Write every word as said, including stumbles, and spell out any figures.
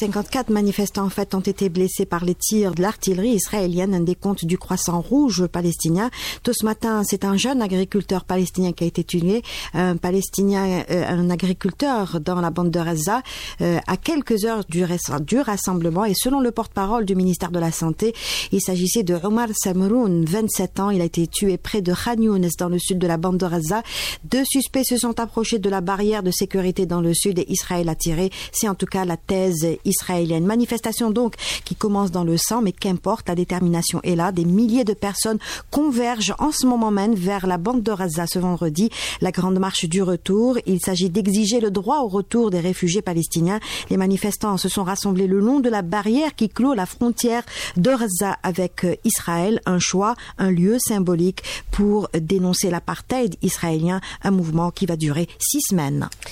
cinquante-quatre manifestants en fait ont été blessés par les tirs de l'artillerie israélienne, un décompte du Croissant Rouge palestinien. Tout ce matin, c'est un jeune agriculteur palestinien qui a été tué, un palestinien, euh, un agriculteur dans la bande de Gaza, euh, à quelques heures du, du rassemblement. Et selon le porte-parole du ministère de la Santé, il s'agissait de Omar Samroun, vingt-sept ans. Il a été tué près de Khan Younes dans le sud de la bande de Gaza. Deux suspects se sont approchés de la barrière de sécurité dans le sud et Israël a tiré. C'est en tout cas la thèse israélienne. Manifestation donc qui commence dans le sang, mais qu'importe, la détermination est là. Des milliers de personnes convergent en ce moment même vers la bande de Gaza ce vendredi. La grande marche du retour. Il s'agit d'exiger le droit au retour des réfugiés palestiniens. Les manifestants se sont rassemblés le long de la barrière qui clôt la frontière de Gaza avec Israël. Un choix, un lieu symbolique pour dénoncer l'apartheid israélien, un mouvement qui va durer six semaines.